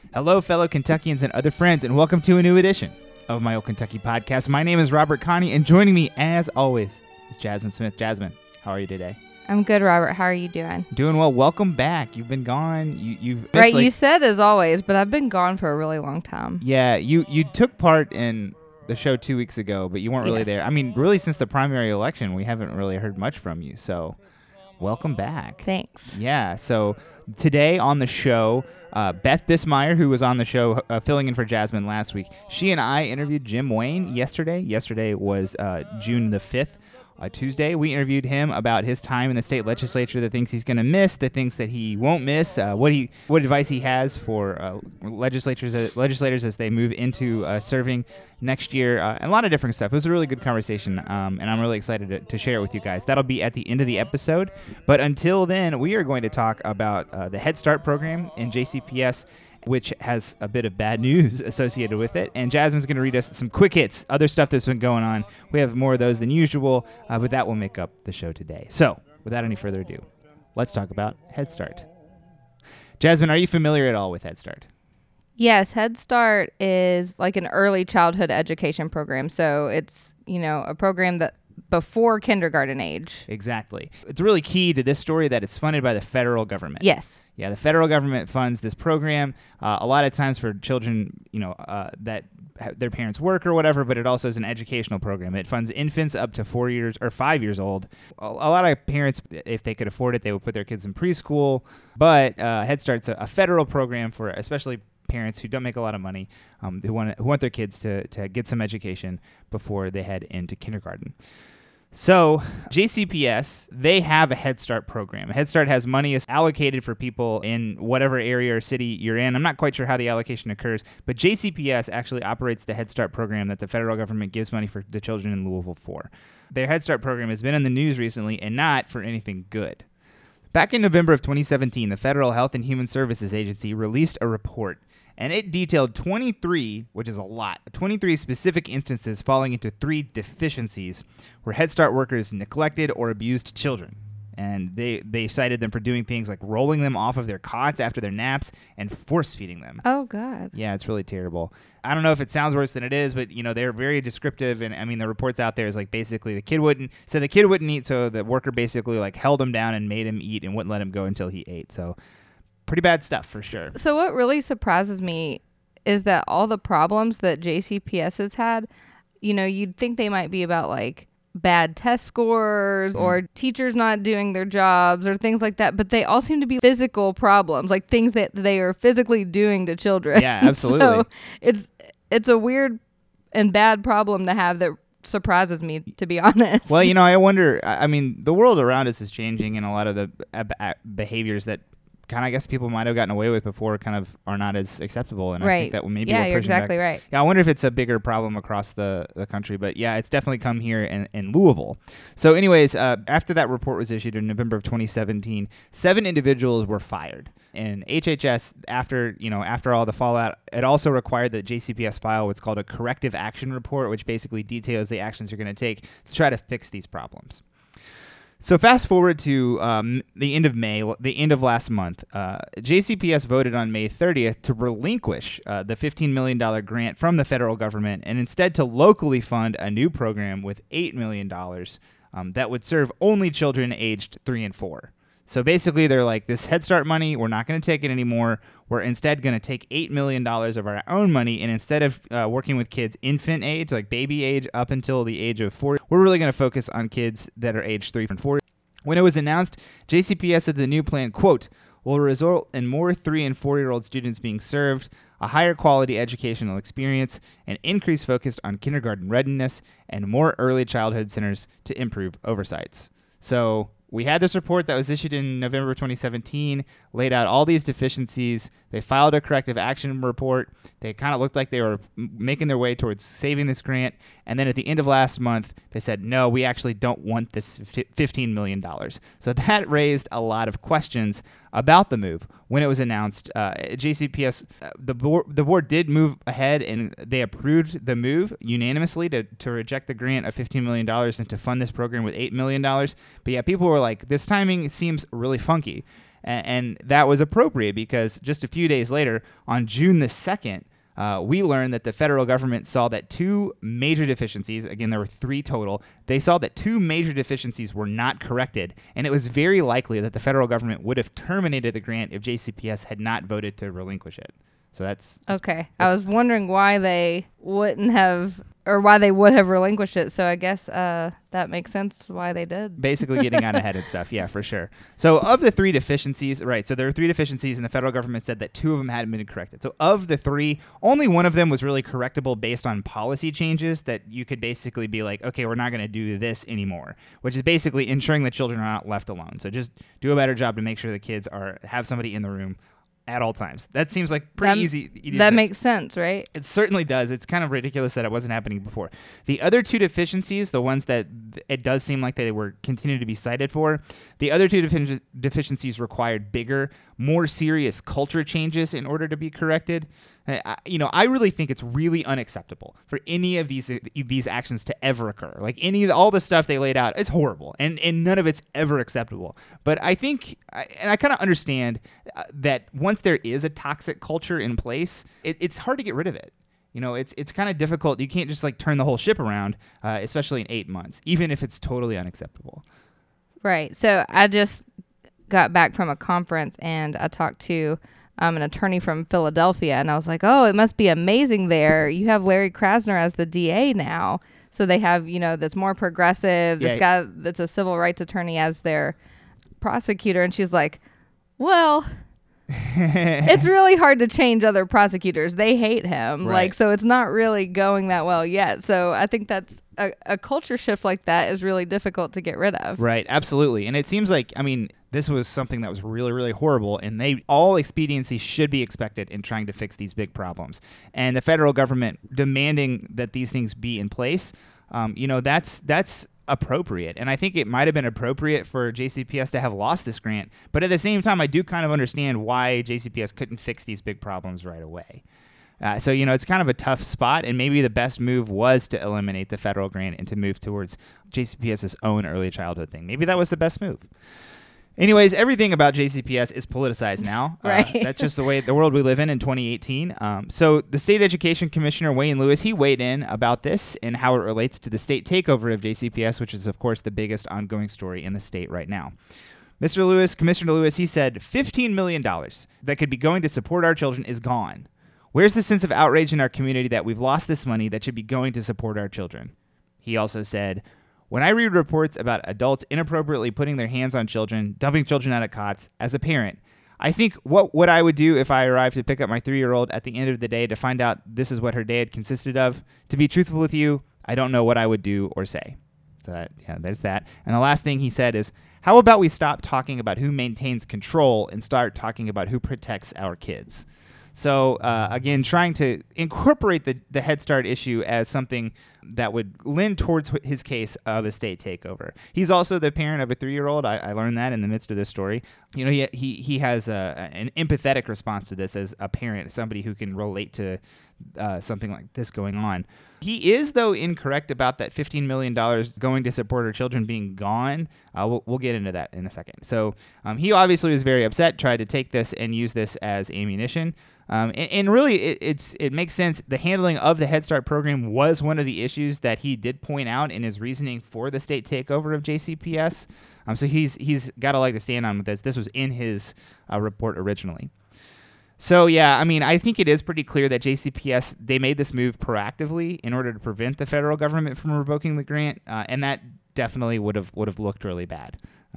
Hello, fellow Kentuckians and other friends, and welcome to a new edition of my Old Kentucky podcast. My name is Robert Connie, and joining me, as always, is Jasmine Smith. Jasmine, how are you today? I'm good, Robert. How are you doing? Doing well. Welcome back. You've been gone. You've missed, right. You said as always, but I've been gone for a really long time. Yeah, you took part in the show 2 weeks ago, but you weren't really there. I mean, really, since the primary election, we haven't really heard much from you. So, welcome back. Thanks. Yeah. So today on the show, Beth Bismeyer, who was on the show filling in for Jasmine last week, she and I interviewed Jim Wayne yesterday. Yesterday was June the 5th. Tuesday, we interviewed him about his time in the state legislature, the things he's going to miss, the things that he won't miss, what advice he has for legislators as they move into serving next year, and a lot of different stuff. It was a really good conversation, and I'm really excited to share it with you guys. That'll be at the end of the episode, but until then, we are going to talk about the Head Start program in JCPS, which has a bit of bad news associated with it. And Jasmine's going to read us some quick hits, other stuff that's been going on. We have more of those than usual, but that will make up the show today. So, without any further ado, let's talk about Head Start. Jasmine, are you familiar at all with Head Start? Yes, Head Start is like an early childhood education program. So it's, a program that before kindergarten age. Exactly. It's really key to this story that it's funded by the federal government. Yes. Yeah, the federal government funds this program a lot of times for children, that their parents work or whatever, but it also is an educational program. It funds infants up to 4 years or 5 years old. A lot of parents, if they could afford it, they would put their kids in preschool, but Head Start's a federal program for especially parents who don't make a lot of money, who want their kids to get some education before they head into kindergarten. So JCPS, they have a Head Start program. Head Start has money allocated for people in whatever area or city you're in. I'm not quite sure how the allocation occurs, but JCPS actually operates the Head Start program that the federal government gives money for the children in Louisville for. Their Head Start program has been in the news recently and not for anything good. Back in November of 2017, the Federal Health and Human Services Agency released a report, and it detailed 23, which is a lot, 23 specific instances falling into 3 deficiencies where Head Start workers neglected or abused children. And they cited them for doing things like rolling them off of their cots after their naps and force feeding them. Oh, God. Yeah, it's really terrible. I don't know if it sounds worse than it is, but, they're very descriptive. And, I mean, the reports out there is like basically the kid wouldn't eat, so the worker basically like held him down and made him eat and wouldn't let him go until he ate. So pretty bad stuff for sure. So what really surprises me is that all the problems that JCPS has had, you'd think they might be about like bad test scores or teachers not doing their jobs or things like that, but they all seem to be physical problems, like things that they are physically doing to children. Yeah, absolutely. So it's a weird and bad problem to have that surprises me, to be honest. Well, I wonder, I mean, the world around us is changing, and a lot of the behaviors that kind of, I guess, people might have gotten away with before kind of are not as acceptable, and right. I think that maybe yeah, we're you're exactly back. right. Yeah, I wonder if it's a bigger problem across the country, but yeah, it's definitely come here in Louisville. So anyways, after that report was issued in November of 2017, 7 individuals were fired. And HHS, after all the fallout, it also required that JCPS file what's called a corrective action report, which basically details the actions you're going to take to try to fix these problems. So fast forward to the end of May, the end of last month, JCPS voted on May 30th to relinquish the $15 million grant from the federal government and instead to locally fund a new program with $8 million that would serve only children aged 3 and 4. So basically, they're like, this Head Start money, we're not going to take it anymore. We're instead going to take $8 million of our own money, and instead of working with kids infant age, like baby age, up until the age of 4, we're really going to focus on kids that are aged 3 and 4. When it was announced, JCPS said the new plan, quote, will result in more 3 and 4-year-old students being served, a higher quality educational experience, an increased focus on kindergarten readiness, and more early childhood centers to improve oversights. So we had this report that was issued in November 2017, laid out all these deficiencies. They filed a corrective action report. They kind of looked like they were making their way towards saving this grant. And then at the end of last month, they said, no, we actually don't want this $15 million. So that raised a lot of questions about the move. When it was announced, JCPS, the board did move ahead and they approved the move unanimously to reject the grant of $15 million and to fund this program with $8 million. But yeah, people were like, this timing seems really funky. And that was appropriate because just a few days later, on June the 2nd, we learned that the federal government saw that two major deficiencies, again, there were 3 total, they saw that 2 major deficiencies were not corrected, and it was very likely that the federal government would have terminated the grant if JCPS had not voted to relinquish it. So that's okay. I was wondering why they wouldn't have, or why they would have relinquished it. So I guess that makes sense why they did. Basically getting out ahead and stuff. Yeah, for sure. So of the 3 deficiencies, right, so there were 3 deficiencies, and the federal government said that 2 of them hadn't been corrected. So of the 3, only one of them was really correctable based on policy changes that you could basically be like, okay, we're not going to do this anymore, which is basically ensuring that children are not left alone. So just do a better job to make sure the kids have somebody in the room at all times. That seems like pretty easy. That makes sense, right? It certainly does. It's kind of ridiculous that it wasn't happening before. The other 2 deficiencies, the ones that it does seem like they were continuing to be cited for, the other 2 deficiencies required bigger, more serious culture changes in order to be corrected. I really think it's really unacceptable for any of these actions to ever occur. Like all the stuff they laid out, it's horrible, and none of it's ever acceptable. But I think, and I kind of understand that once there is a toxic culture in place, it's hard to get rid of it. It's kind of difficult. You can't just like turn the whole ship around, especially in 8 months, even if it's totally unacceptable. Right. So I just got back from a conference and I talked to an attorney from Philadelphia, and I was like, oh, it must be amazing there. You have Larry Krasner as the DA now. So they have, that's more progressive, this guy that's a civil rights attorney as their prosecutor. And she's like, well, it's really hard to change other prosecutors. They hate him. Right. So it's not really going that well yet. So I think that's a culture shift like that is really difficult to get rid of. Right. Absolutely. And it seems like, this was something that was really, really horrible, and all expediency should be expected in trying to fix these big problems. And the federal government demanding that these things be in place, that's appropriate. And I think it might have been appropriate for JCPS to have lost this grant, but at the same time, I do kind of understand why JCPS couldn't fix these big problems right away. So it's kind of a tough spot, and maybe the best move was to eliminate the federal grant and to move towards JCPS's own early childhood thing. Maybe that was the best move. Anyways, everything about JCPS is politicized now. Right. That's just the world we live in 2018. So the State Education Commissioner, Wayne Lewis, he weighed in about this and how it relates to the state takeover of JCPS, which is, of course, the biggest ongoing story in the state right now. Commissioner Lewis, he said, $15 million that could be going to support our children is gone. Where's the sense of outrage in our community that we've lost this money that should be going to support our children? He also said, when I read reports about adults inappropriately putting their hands on children, dumping children out of cots, as a parent, I think what I would do if I arrived to pick up my 3-year-old at the end of the day to find out this is what her day had consisted of. To be truthful with you, I don't know what I would do or say. So there's that. And the last thing he said is, how about we stop talking about who maintains control and start talking about who protects our kids? So, again, trying to incorporate the Head Start issue as something that would lend towards his case of a state takeover. He's also the parent of a 3-year-old. I learned that in the midst of this story. He has an empathetic response to this as a parent, somebody who can relate to something like this going on. He is, though, incorrect about that $15 million going to support our children being gone. We'll get into that in a second. So he obviously was very upset, tried to take this and use this as ammunition. And really, it makes sense. The handling of the Head Start program was one of the issues that he did point out in his reasoning for the state takeover of JCPS. So he's got a leg to stand on with this. This was in his report originally. So, yeah, I think it is pretty clear that JCPS, they made this move proactively in order to prevent the federal government from revoking the grant, and that definitely would have looked really bad.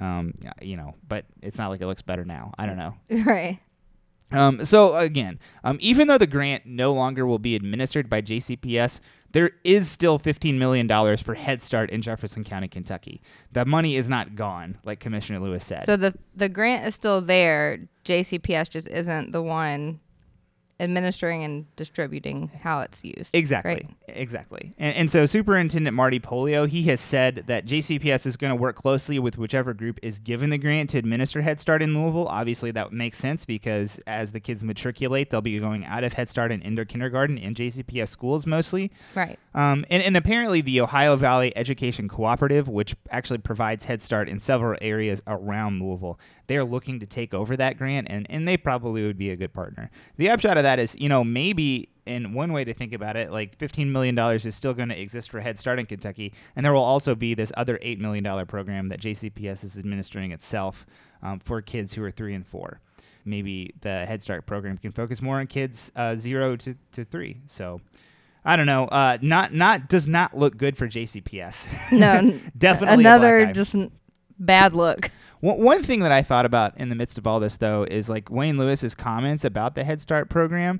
But it's not like it looks better now. I don't know. Right. So, again, even though the grant no longer will be administered by JCPS, there is still $15 million for Head Start in Jefferson County, Kentucky. The money is not gone, like Commissioner Lewis said. So the grant is still there. JCPS just isn't the one administering and distributing how it's used. Exactly. Right? Exactly. And so Superintendent Marty Polio, he has said that JCPS is going to work closely with whichever group is given the grant to administer Head Start in Louisville. Obviously, that makes sense because as the kids matriculate, they'll be going out of Head Start and into kindergarten in JCPS schools mostly. Right. And apparently the Ohio Valley Education Cooperative, which actually provides Head Start in several areas around Louisville, they're looking to take over that grant, and they probably would be a good partner. The upshot of that is, maybe in one way to think about it, like $15 million is still going to exist for Head Start in Kentucky, and there will also be this other $8 million program that JCPS is administering itself for kids who are 3 and 4. Maybe the Head Start program can focus more on kids 0 to 3. So I don't know. Does not look good for JCPS. No, definitely another just bad look. One thing that I thought about in the midst of all this, though, is like Wayne Lewis's comments about the Head Start program,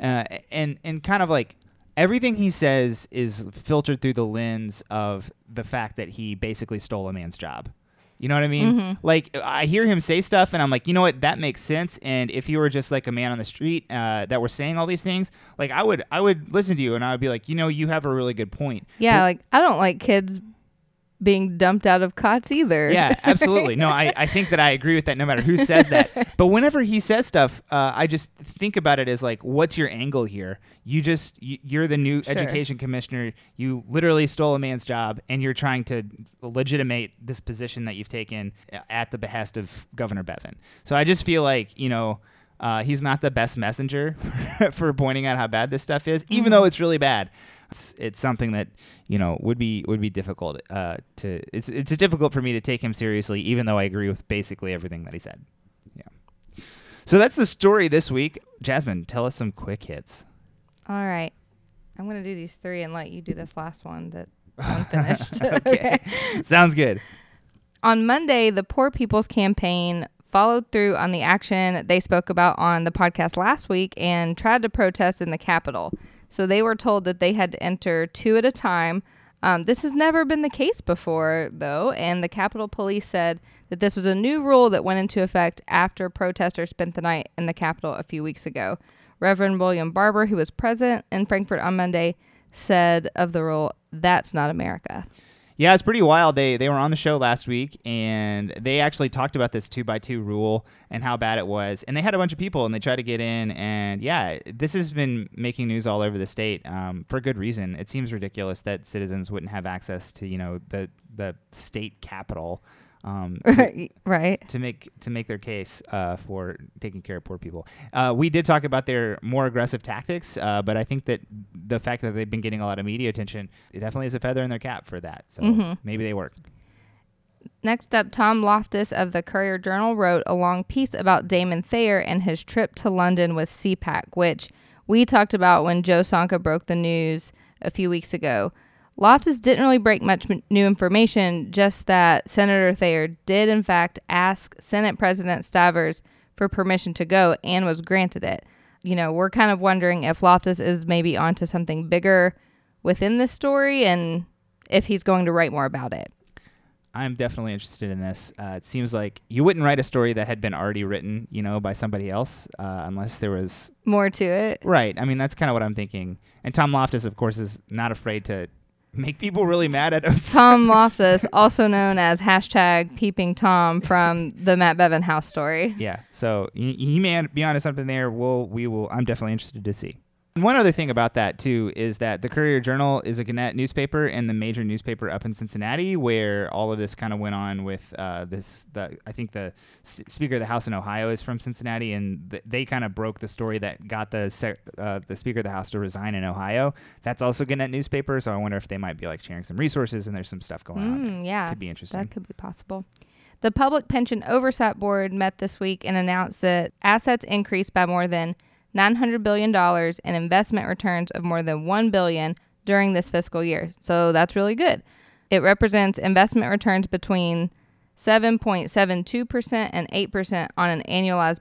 and kind of like everything he says is filtered through the lens of the fact that he basically stole a man's job. You know what I mean? Mm-hmm. Like, I hear him say stuff, and I'm like, you know what? That makes sense. And if you were just like a man on the street that were saying all these things, like I would listen to you, and I would be like, you have a really good point. Yeah, like I don't like kids being dumped out of cots either. Yeah, absolutely. No, I think that I agree with that no matter who says that. But whenever he says stuff, I just think about it as like, what's your angle here? You're the new education commissioner. You literally stole a man's job, and you're trying to legitimate this position that you've taken at the behest of Governor Bevin. So I just feel like, he's not the best messenger for pointing out how bad this stuff is, even though it's really bad. It's something that would be difficult it's difficult for me to take him seriously, even though I agree with basically everything that he said. Yeah. So that's the story this week. Jasmine, tell us some quick hits. All right, I'm gonna do these 3 and let you do this last one that unfinished. Okay. Sounds good. On Monday, the Poor People's Campaign followed through on the action they spoke about on the podcast last week and tried to protest in the Capitol. So they were told that they had to enter 2 at a time. This has never been the case before, though, and the Capitol Police said that this was a new rule that went into effect after protesters spent the night in the Capitol a few weeks ago. Reverend William Barber, who was present in Frankfort on Monday, said of the rule, "That's not America." Yeah, it's pretty wild. They were on the show last week, and they actually talked about this 2x2 rule and how bad it was. And they had a bunch of people, and they tried to get in. And yeah, this has been making news all over the state for good reason. It seems ridiculous that citizens wouldn't have access to the state capitol. Right. To make their case for taking care of poor people. We did talk about their more aggressive tactics, but I think that the fact that they've been getting a lot of media attention, it definitely is a feather in their cap for that. So maybe they work. Next up, Tom Loftus of the Courier-Journal wrote a long piece about Damon Thayer and his trip to London with CPAC, which we talked about when Joe Sonka broke the news a few weeks ago. Loftus didn't really break much new information, just that Senator Thayer did, in fact, ask Senate President Stivers for permission to go and was granted it. We're kind of wondering if Loftus is maybe onto something bigger within this story and if he's going to write more about it. I'm definitely interested in this. It seems like you wouldn't write a story that had been already written, by somebody else, unless there was more to it. Right. I mean, that's kind of what I'm thinking. And Tom Loftus, of course, is not afraid to make people really mad at us. Tom Loftus, also known as #Peeping Tom from the Matt Bevin house story. Yeah. So he may be onto something there. I'm definitely interested to see. And one other thing about that, too, is that the Courier-Journal is a Gannett newspaper and the major newspaper up in Cincinnati, where all of this kind of went on with I think the Speaker of the House in Ohio is from Cincinnati, and they kind of broke the story that got the Speaker of the House to resign in Ohio. That's also Gannett newspaper, so I wonder if they might be like sharing some resources, and there's some stuff going on. Yeah. Could be interesting. That could be possible. The Public Pension Oversight Board met this week and announced that assets increased by more than $900 billion and investment returns of more than $1 billion during this fiscal year. So that's really good. It represents investment returns between 7.72% and 8% on an annualized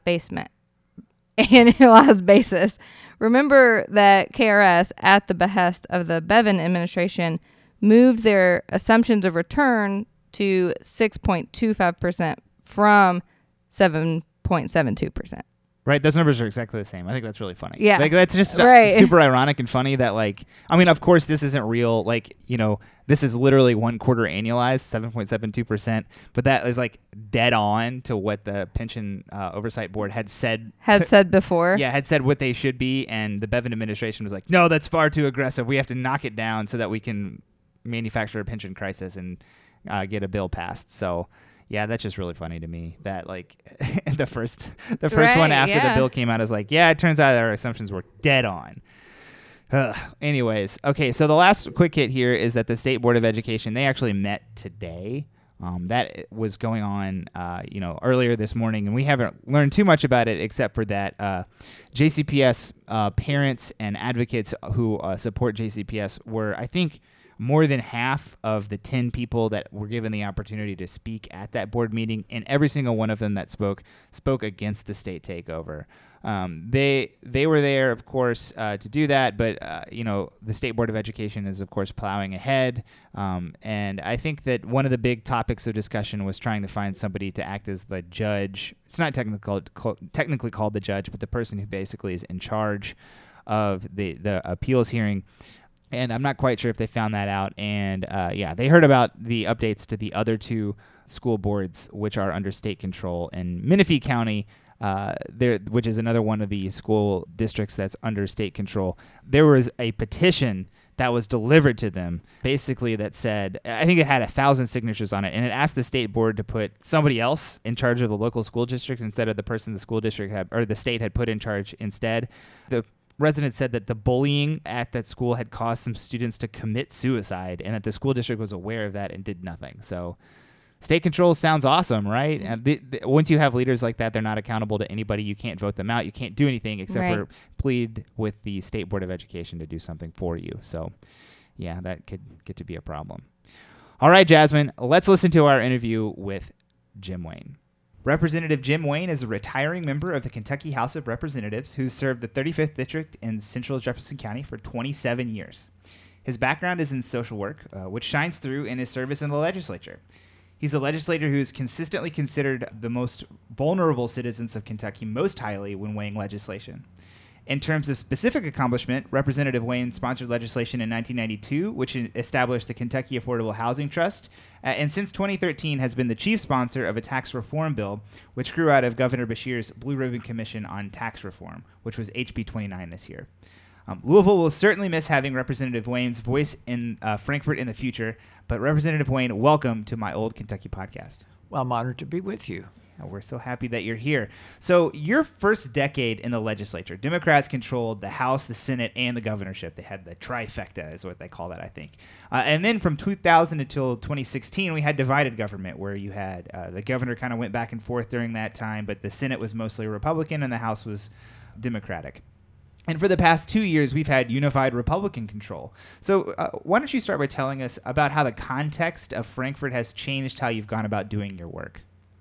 basis. Remember that KRS, at the behest of the Bevin administration, moved their assumptions of return to 6.25% from 7.72%. Right, those numbers are exactly the same. I think that's really funny. Yeah. Like, that's just Right. super ironic and funny that, like, I mean, of course, this isn't real. Like, this is literally 1 quarter annualized, 7.72%. But that is, like, dead on to what the Pension Oversight Board had said. Said before. Yeah, had said what they should be. And the Bevin administration was like, no, that's far too aggressive. We have to knock it down so that we can manufacture a pension crisis and get a bill passed. So... yeah, that's just really funny to me that, like, the first one after the bill came out is like, yeah, it turns out our assumptions were dead on. Anyways, okay, so the last quick hit here is that the State Board of Education, they actually met today. That was going on, earlier this morning, and we haven't learned too much about it except for that JCPS parents and advocates who support JCPS were, I think, more than half of the 10 people that were given the opportunity to speak at that board meeting, and every single one of them that spoke against the state takeover. They were there, of course, to do that, but the State Board of Education is, of course, plowing ahead. And I think that one of the big topics of discussion was trying to find somebody to act as the judge. It's not technically called the judge, but the person who basically is in charge of the appeals hearing. And I'm not quite sure if they found that out. And they heard about the updates to the other 2 school boards, which are under state control in Menifee County, which is another one of the school districts that's under state control. There was a petition that was delivered to them, basically, that said, I think it had 1,000 signatures on it, and it asked the state board to put somebody else in charge of the local school district instead of the person the school district had, or the state had put in charge instead. The residents said that the bullying at that school had caused some students to commit suicide, and that the school district was aware of that and did nothing. So state control sounds awesome, right? And once you have leaders like that, they're not accountable to anybody. You can't vote them out. You can't do anything except for plead with the State Board of Education to do something for you. So, yeah, that could get to be a problem. All right, Jasmine, let's listen to our interview with Jim Wayne. Representative Jim Wayne is a retiring member of the Kentucky House of Representatives who served the 35th District in Central Jefferson County for 27 years. His background is in social work, which shines through in his service in the legislature. He's a legislator who is consistently considered the most vulnerable citizens of Kentucky most highly when weighing legislation. In terms of specific accomplishment, Representative Wayne sponsored legislation in 1992, which established the Kentucky Affordable Housing Trust, and since 2013 has been the chief sponsor of a tax reform bill, which grew out of Governor Beshear's Blue Ribbon Commission on Tax Reform, which was HB 29 this year. Louisville will certainly miss having Representative Wayne's voice in Frankfort in the future, but Representative Wayne, welcome to My Old Kentucky Podcast. Well, I'm honored to be with you. We're so happy that you're here. So your first decade in the legislature, Democrats controlled the House, the Senate, and the governorship. They had the trifecta is what they call that, I think. And then from 2000 until 2016, we had divided government where you had the governor kind of went back and forth during that time, but the Senate was mostly Republican and the House was Democratic. And for the past 2 years, we've had unified Republican control. So why don't you start by telling us about how the context of Frankfort has changed how you've gone about doing your work?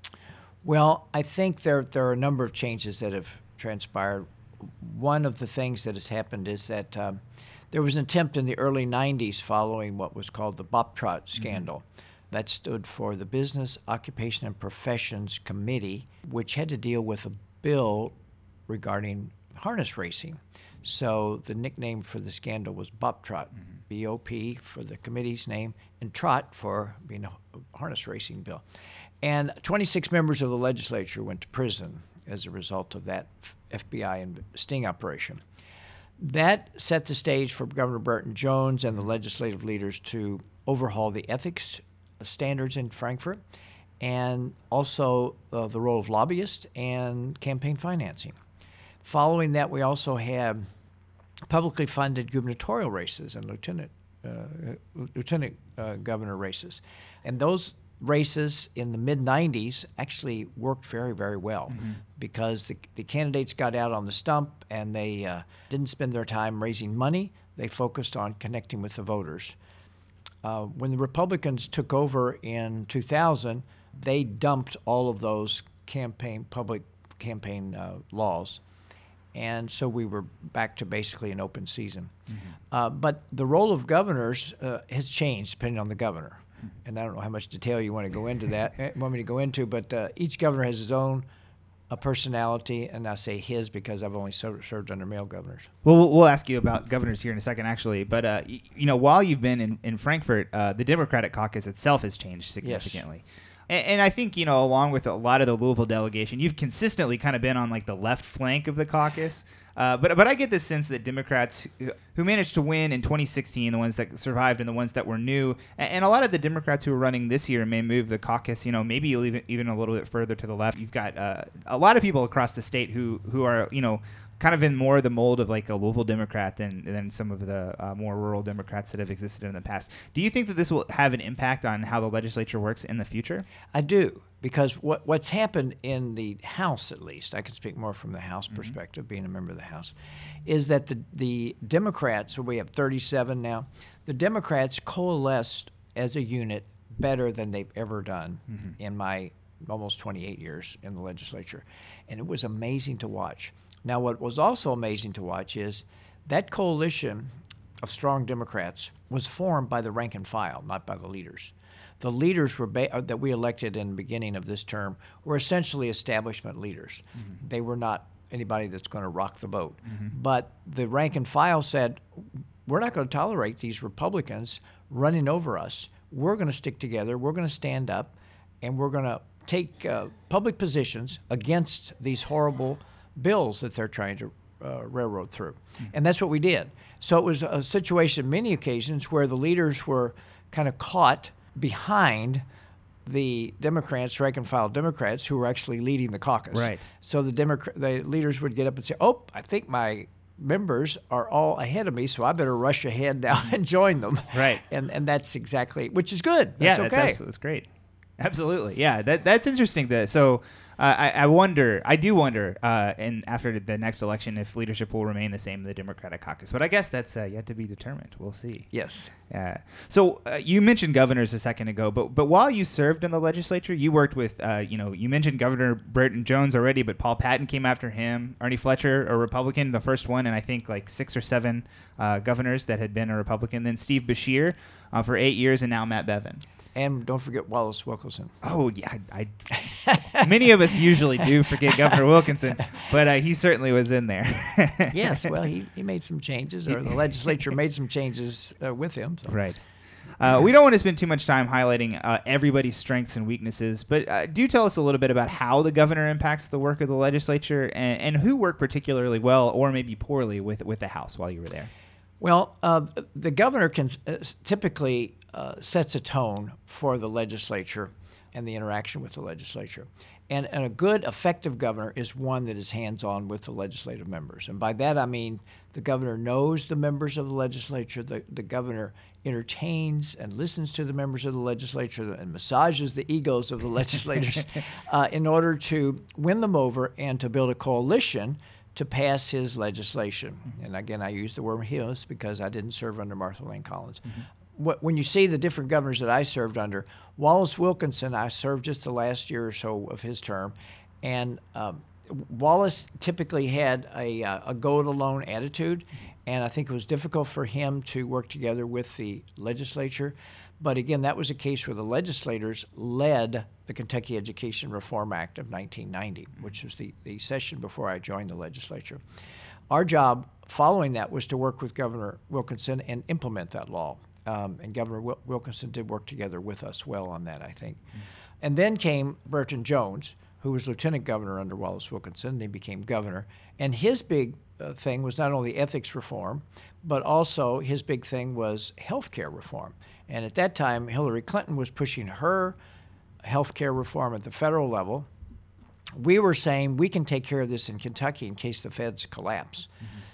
Well, I think there are a number of changes that have transpired. One of the things that has happened is that there was an attempt in the early 90s following what was called the Bobtrot scandal. That stood for the Business, Occupation, and Professions Committee, which had to deal with a bill regarding harness racing. So the nickname for the scandal was Bobtrot, B-O-P for the committee's name, and Trot for being a harness racing bill. And 26 members of the legislature went to prison as a result of that FBI and sting operation. That set the stage for Governor Burton Jones and the legislative leaders to overhaul the ethics standards in Frankfort and also the role of lobbyists and campaign financing. Following that, we also had publicly funded gubernatorial races and lieutenant governor races. And those races in the mid-90s actually worked very, very well because the candidates got out on the stump and they didn't spend their time raising money. They focused on connecting with the voters. When the Republicans took over in 2000, they dumped all of those public campaign laws. And so we were back to basically an open season. But the role of governors has changed depending on the governor. And I don't know how much detail you want to go into that, want me to go into, but each governor has his own a personality, and I say his because I've only served under male governors. Well, we'll ask you about governors here in a second, actually. But, while you've been in Frankfort, the Democratic caucus itself has changed significantly. Yes. And I think, along with a lot of the Louisville delegation, you've consistently kind of been on like the left flank of the caucus. But I get this sense that Democrats who managed to win in 2016, the ones that survived and the ones that were new, and a lot of the Democrats who are running this year may move the caucus, maybe even a little bit further to the left. You've got a lot of people across the state who are, kind of in more the mold of like a Louisville Democrat than some of the more rural Democrats that have existed in the past. Do you think that this will have an impact on how the legislature works in the future? I do, because what's happened in the House, at least, I can speak more from the House perspective, being a member of the House, is that the Democrats, so we have 37 now, the Democrats coalesced as a unit better than they've ever done in my almost 28 years in the legislature. And it was amazing to watch. Now, what was also amazing to watch is that coalition of strong Democrats was formed by the rank and file, not by the leaders. The leaders that we elected in the beginning of this term were essentially establishment leaders. They were not anybody that's going to rock the boat. But the rank and file said, we're not going to tolerate these Republicans running over us. We're going to stick together. We're going to stand up, and we're going to take public positions against these horrible bills that they're trying to railroad through. And that's what we did. So it was a situation, many occasions, where the leaders were kind of caught behind the Democrats, rank and file Democrats, who were actually leading the caucus. Right. So the leaders would get up and say, oh, I think my members are all ahead of me, so I better rush ahead now and join them. Right. And that's exactly, which is good. That's okay. That's great. Absolutely. Yeah, that's interesting. So I do wonder, and after the next election, if leadership will remain the same in the Democratic caucus. But I guess that's yet to be determined. We'll see. Yes. So you mentioned governors a second ago, but while you served in the legislature, you worked with, you mentioned Governor Burton Jones already, but Paul Patton came after him. Ernie Fletcher, a Republican, the first one, and I think like 6 or 7 governors that had been a Republican. Then Steve Beshear for 8 years, and now Matt Bevin. And don't forget Wallace Wilkerson. Oh, yeah. Many of us usually do forget Governor Wilkinson, but he certainly was in there. Yes, well, he made some changes, or the legislature made some changes with him. So. Right. We don't want to spend too much time highlighting everybody's strengths and weaknesses, but do tell us a little bit about how the governor impacts the work of the legislature and who worked particularly well or maybe poorly with the House while you were there. Well, the governor can typically sets a tone for the legislature and the interaction with the legislature. And a good, effective governor is one that is hands-on with the legislative members. And by that I mean the governor knows the members of the legislature, the governor entertains and listens to the members of the legislature and massages the egos of the legislators in order to win them over and to build a coalition to pass his legislation. And again, I use the word his because I didn't serve under Martha Lane Collins. When you see the different governors that I served under, Wallace Wilkinson, I served just the last year or so of his term, and Wallace typically had a go-it-alone attitude, and I think it was difficult for him to work together with the legislature. But again, that was a case where the legislators led the Kentucky Education Reform Act of 1990, which was the session before I joined the legislature. Our job following that was to work with Governor Wilkinson and implement that law. And Governor Wilkinson did work together with us well on that, I think. And then came Burton Jones, who was lieutenant governor under Wallace Wilkinson. They became governor. And his big thing was not only ethics reform, but also his big thing was health care reform. And at that time, Hillary Clinton was pushing her health care reform at the federal level. We were saying we can take care of this in Kentucky in case the feds collapse.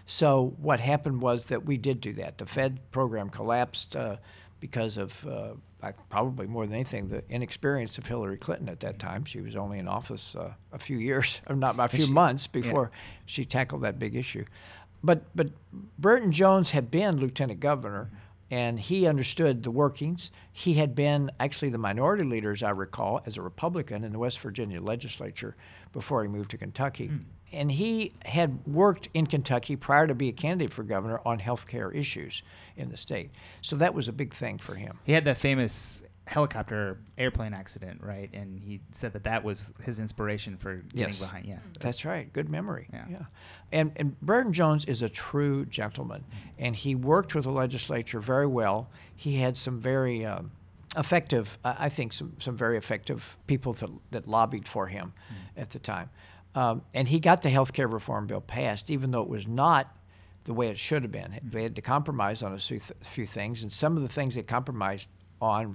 So what happened was that we did do that. The Fed program collapsed because of, probably more than anything, the inexperience of Hillary Clinton at that time. She was only in office a few years, or not a few months before she tackled that big issue. But Burton Jones had been lieutenant governor, and he understood the workings. He had been actually the minority leader, as I recall, as a Republican in the West Virginia legislature before he moved to Kentucky. And he had worked in Kentucky prior to be a candidate for governor on health care issues in the state. So that was a big thing for him. He had that famous helicopter airplane accident, right? And he said that was his inspiration for getting behind. Yeah, that's right. Good memory. Yeah. And Burton Jones is a true gentleman, and he worked with the legislature very well. He had some very effective, I think, some very effective people that lobbied for him at the time. And he got the health care reform bill passed, even though it was not the way it should have been. They had to compromise on a few things, and some of the things they compromised on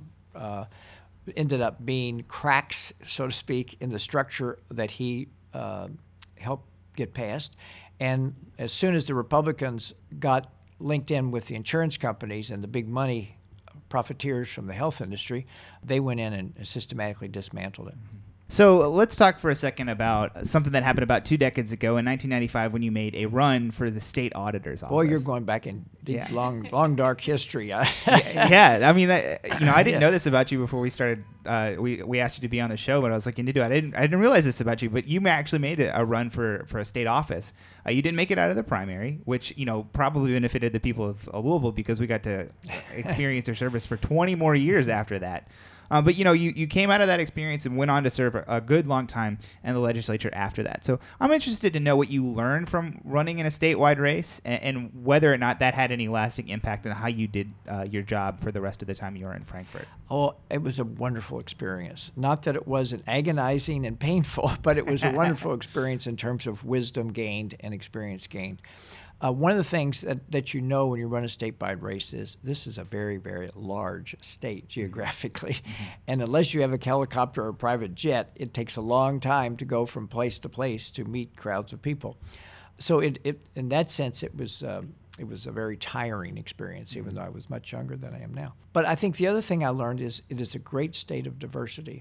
ended up being cracks, so to speak, in the structure that he helped get passed. And as soon as the Republicans got linked in with the insurance companies and the big money profiteers from the health industry, they went in and systematically dismantled it. So let's talk for a second about something that happened about 2 decades ago in 1995 when you made a run for the state auditor's office. Boy, you're going back in deep, long, dark history. Yeah, I mean, I didn't know this about you before we started. We asked you to be on the show, but I was like, I didn't realize this about you. But you actually made a run for a state office. You didn't make it out of the primary, which probably benefited the people of Louisville because we got to experience your service for 20 more years after that. But you came out of that experience and went on to serve a good long time in the legislature after that. So I'm interested to know what you learned from running in a statewide race and whether or not that had any lasting impact on how you did your job for the rest of the time you were in Frankfort. Oh, it was a wonderful experience. Not that it wasn't agonizing and painful, but it was a wonderful experience in terms of wisdom gained and experience gained. One of the things that you know when you run a statewide race is this is a very, very large state geographically. Mm-hmm. And unless you have a helicopter or a private jet, it takes a long time to go from place to place to meet crowds of people. So it in that sense, it was a very tiring experience, even though I was much younger than I am now. But I think the other thing I learned is it is a great state of diversity.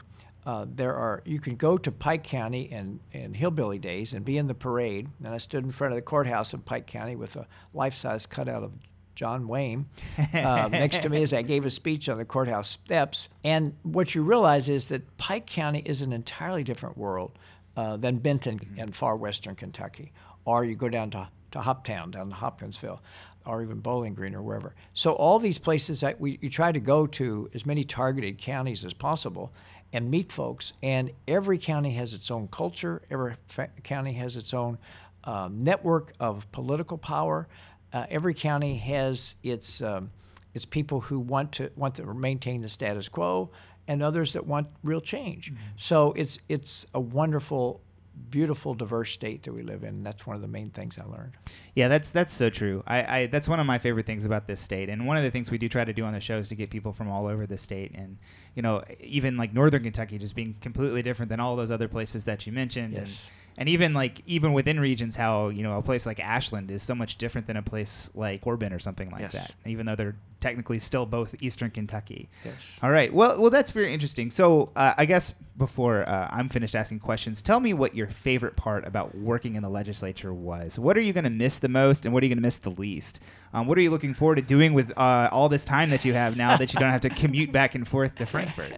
You can go to Pike County in Hillbilly days and be in the parade. And I stood in front of the courthouse in Pike County with a life-size cutout of John Wayne next to me as I gave a speech on the courthouse steps. And what you realize is that Pike County is an entirely different world than Benton and far western Kentucky. Or you go down to Hoptown, down to Hopkinsville, or even Bowling Green or wherever. So all these places you try to go to as many targeted counties as possible and meet folks, and every county has its own culture. Every county has its own network of political power. Every county has its people who want to maintain the status quo, and others that want real change. Mm-hmm. So it's a wonderful, beautiful, diverse state that we live in. And that's one of the main things I learned. Yeah, that's so true. I that's one of my favorite things about this state. And one of the things we do try to do on the show is to get people from all over the state. And, even like Northern Kentucky just being completely different than all those other places that you mentioned. Yes. And even within regions, how, a place like Ashland is so much different than a place like Corbin or something like that, even though they're technically still both Eastern Kentucky. Yes. All right. Well, that's very interesting. So I guess before I'm finished asking questions, tell me what your favorite part about working in the legislature was. What are you going to miss the most, and what are you going to miss the least? What are you looking forward to doing with all this time that you have now that you don't have to commute back and forth to Frankfort?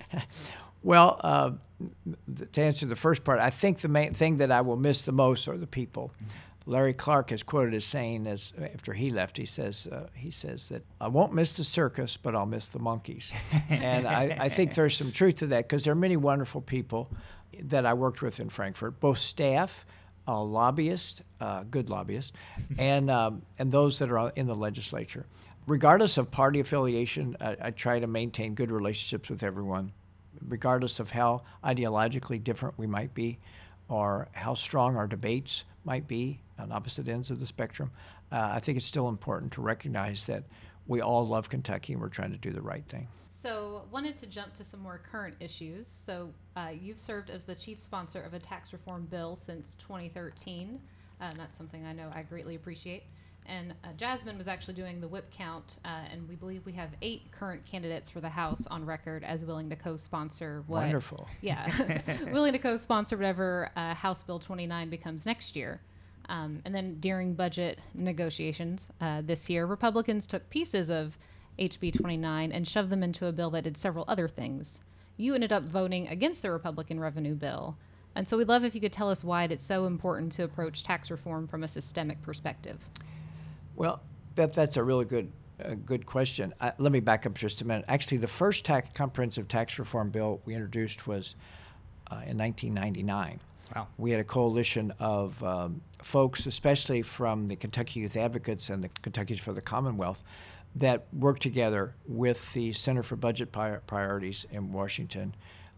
Well, to answer the first part, I think the main thing that I will miss the most are the people. Larry Clark is quoted as saying, after he left, he says that I won't miss the circus, but I'll miss the monkeys. And I think there's some truth to that, because there are many wonderful people that I worked with in Frankfort, both staff, lobbyists, good lobbyists, and those that are in the legislature. Regardless of party affiliation, I try to maintain good relationships with everyone, regardless of how ideologically different we might be or how strong our debates might be on opposite ends of the spectrum. I think it's still important to recognize that we all love Kentucky and we're trying to do the right thing. So wanted to jump to some more current issues. So you've served as the chief sponsor of a tax reform bill since 2013. And that's something I know I greatly appreciate. And Jasmine was actually doing the whip count, and we believe we have 8 current candidates for the House on record as willing to co-sponsor what... Wonderful. Yeah, willing to co-sponsor whatever House Bill 29 becomes next year. And then during budget negotiations this year, Republicans took pieces of HB 29 and shoved them into a bill that did several other things. You ended up voting against the Republican revenue bill. And so we'd love if you could tell us why it's so important to approach tax reform from a systemic perspective. Well, that's a really good a good question. Let me back up just a minute. Actually, the first comprehensive tax reform bill we introduced was in 1999. Wow. We had a coalition of folks, especially from the Kentucky Youth Advocates and the Kentuckians for the Commonwealth, that worked together with the Center for Budget Priorities in Washington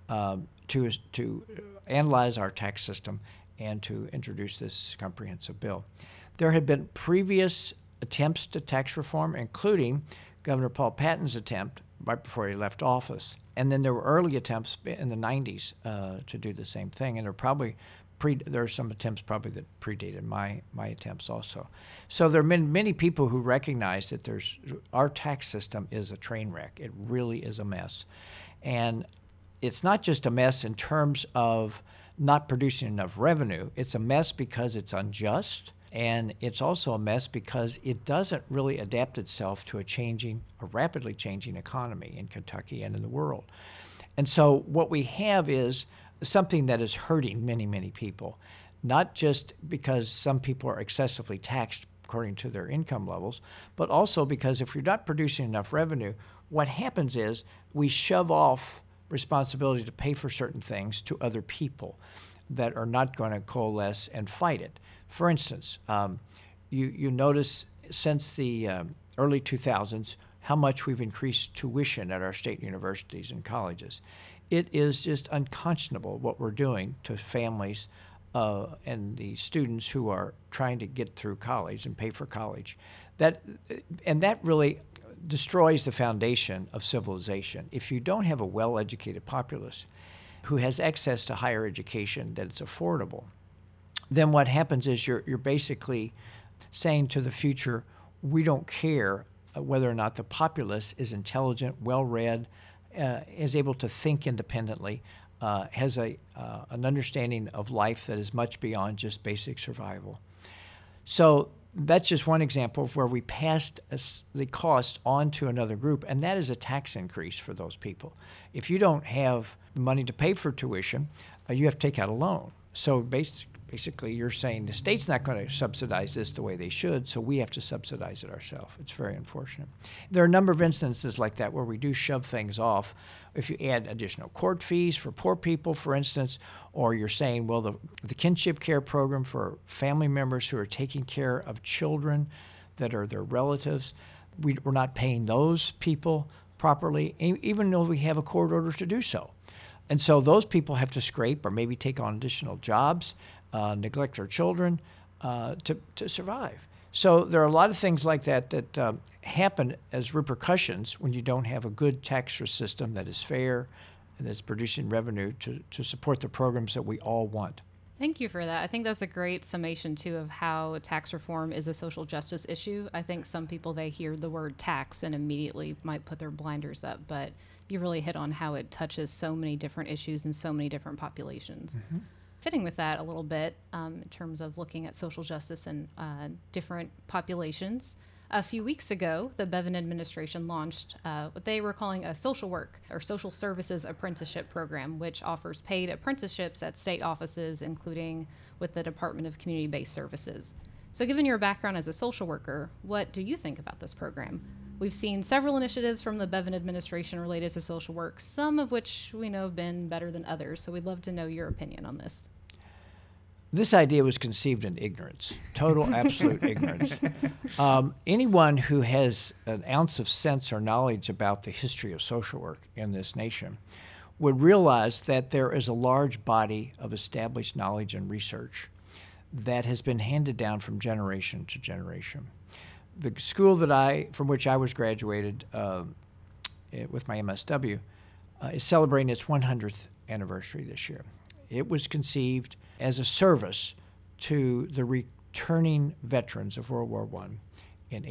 to analyze our tax system and to introduce this comprehensive bill. There had been previous attempts to tax reform, including Governor Paul Patton's attempt right before he left office. And then there were early attempts in the 90s to do the same thing. And there are some attempts probably that predated my attempts also. So there have been many people who recognize that our tax system is a train wreck. It really is a mess. And it's not just a mess in terms of not producing enough revenue. It's a mess because it's unjust. And it's also a mess because it doesn't really adapt itself to a rapidly changing economy in Kentucky and in the world. And so what we have is something that is hurting many, many people, not just because some people are excessively taxed according to their income levels, but also because if you're not producing enough revenue, what happens is we shove off responsibility to pay for certain things to other people that are not going to coalesce and fight it. For instance, you notice since the early 2000s how much we've increased tuition at our state universities and colleges. It is just unconscionable what we're doing to families and the students who are trying to get through college and pay for college. That really destroys the foundation of civilization. If you don't have a well-educated populace who has access to higher education that's affordable, then what happens is you're basically saying to the future, we don't care whether or not the populace is intelligent, well-read, is able to think independently, has an understanding of life that is much beyond just basic survival. So that's just one example of where we passed the cost on to another group, and that is a tax increase for those people. If you don't have money to pay for tuition, you have to take out a loan. So basically, you're saying the state's not going to subsidize this the way they should, so we have to subsidize it ourselves. It's very unfortunate. There are a number of instances like that where we do shove things off. If you add additional court fees for poor people, for instance, or you're saying, well, the kinship care program for family members who are taking care of children that are their relatives, we're not paying those people properly, even though we have a court order to do so. And so those people have to scrape or maybe take on additional jobs, neglect their children to survive. So there are a lot of things like that happen as repercussions when you don't have a good tax system that is fair and that's producing revenue to support the programs that we all want. Thank you for that. I think that's a great summation, too, of how tax reform is a social justice issue. I think some people, they hear the word tax and immediately might put their blinders up, but you really hit on how it touches so many different issues and so many different populations. Mm-hmm. Fitting with that a little bit in terms of looking at social justice and different populations. A few weeks ago, the Bevin administration launched what they were calling a social work or social services apprenticeship program, which offers paid apprenticeships at state offices, including with the Department of Community-Based Services. So given your background as a social worker, what do you think about this program? We've seen several initiatives from the Bevin administration related to social work, some of which we know have been better than others. So we'd love to know your opinion on this. This idea was conceived in ignorance, total, absolute ignorance. Anyone who has an ounce of sense or knowledge about the history of social work in this nation would realize that there is a large body of established knowledge and research that has been handed down from generation to generation. The school from which I was graduated with my MSW is celebrating its 100th anniversary this year. It was conceived as a service to the returning veterans of World War I in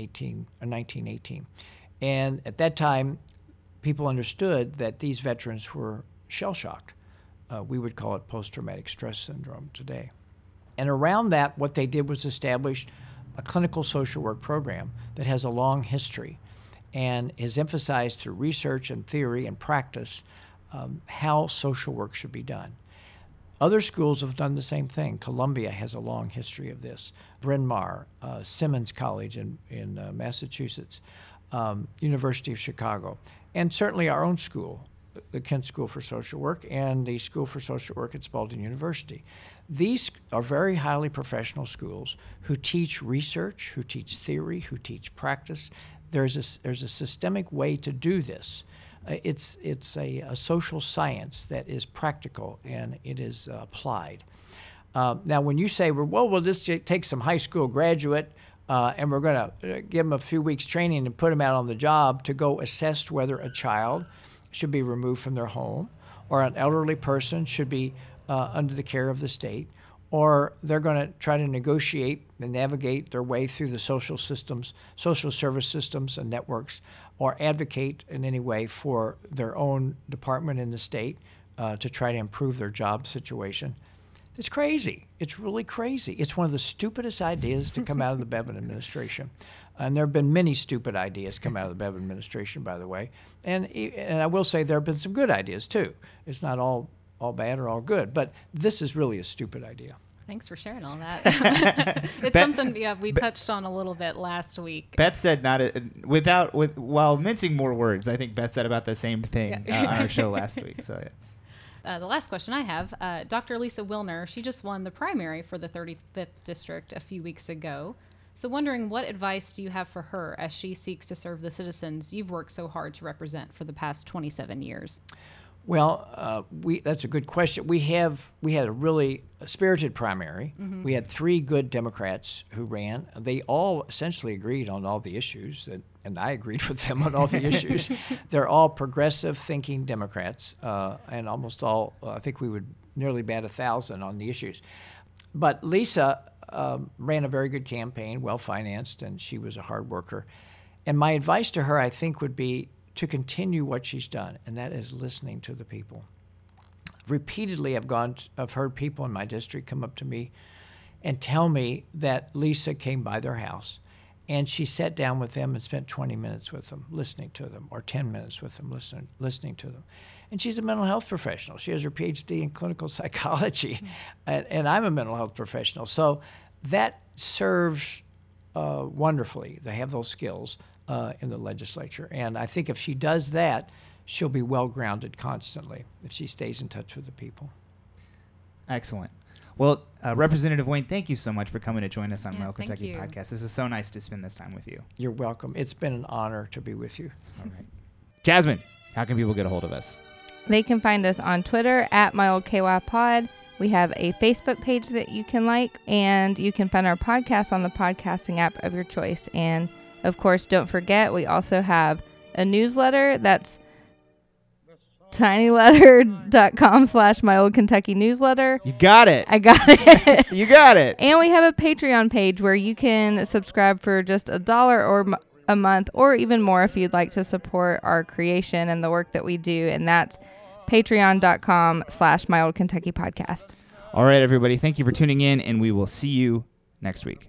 1918. And at that time, people understood that these veterans were shell-shocked. We would call it post-traumatic stress syndrome today. And around that, what they did was establish a clinical social work program that has a long history and is emphasized through research and theory and practice how social work should be done. Other schools have done the same thing. Columbia has a long history of this. Bryn Mawr, Simmons College in Massachusetts. University of Chicago, and certainly our own school, the Kent School for Social Work, and the School for Social Work at Spalding University. These are very highly professional schools who teach research, who teach theory, who teach practice. There's a systemic way to do this. It's a social science that is practical and it is applied. Now, when you say, well, we'll just take some high school graduate and we're going to give them a few weeks training and put them out on the job to go assess whether a child should be removed from their home or an elderly person should be under the care of the state, or they're going to try to negotiate and navigate their way through the social systems, social service systems and networks, or advocate in any way for their own department in the state to try to improve their job situation. It's crazy. It's really crazy. It's one of the stupidest ideas to come out of the Bevin administration. And there have been many stupid ideas come out of the Bevin administration, by the way. And I will say there have been some good ideas, too. It's not all bad or all good. But this is really a stupid idea. Thanks for sharing all that. It's something we touched on a little bit last week. Beth said while mincing more words. I think Beth said about the same thing on our show last week. So it's. The last question I have, Dr. Lisa Wilner, she just won the primary for the 35th district a few weeks ago. So wondering, what advice do you have for her as she seeks to serve the citizens you've worked so hard to represent for the past 27 years? Well, that's a good question. We had a really spirited primary. Mm-hmm. We had 3 good Democrats who ran. They all essentially agreed on all the issues, and I agreed with them on all the issues. They're all progressive thinking Democrats, and almost all, I think we would nearly bat 1,000 on the issues. But Lisa ran a very good campaign, well-financed, and she was a hard worker. And my advice to her, I think, would be to continue what she's done, and that is listening to the people. Repeatedly, I've heard people in my district come up to me and tell me that Lisa came by their house and she sat down with them and spent 20 minutes with them, listening to them, or 10 minutes with them, listening to them. And she's a mental health professional. She has her PhD in clinical psychology, and I'm a mental health professional. So that serves wonderfully. They have those skills in the legislature. And I think if she does that, she'll be well-grounded constantly if she stays in touch with the people. Excellent. Well, Representative Wayne, thank you so much for coming to join us on Mile Thank Kentucky you. Podcast. This is so nice to spend this time with you. You're welcome. It's been an honor to be with you. All right. Jasmine, how can people get a hold of us? They can find us on Twitter at MyOldKYPod. We have a Facebook page that you can like, and you can find our podcast on the podcasting app of your choice. And of course, don't forget, we also have a newsletter that's tinyletter.com/myoldkentuckynewsletter. You got it. I got it. You got it. And we have a Patreon page where you can subscribe for just $1 or a month, or even more if you'd like to support our creation and the work that we do. And that's patreon.com/myoldkentuckypodcast. All right, everybody. Thank you for tuning in, and we will see you next week.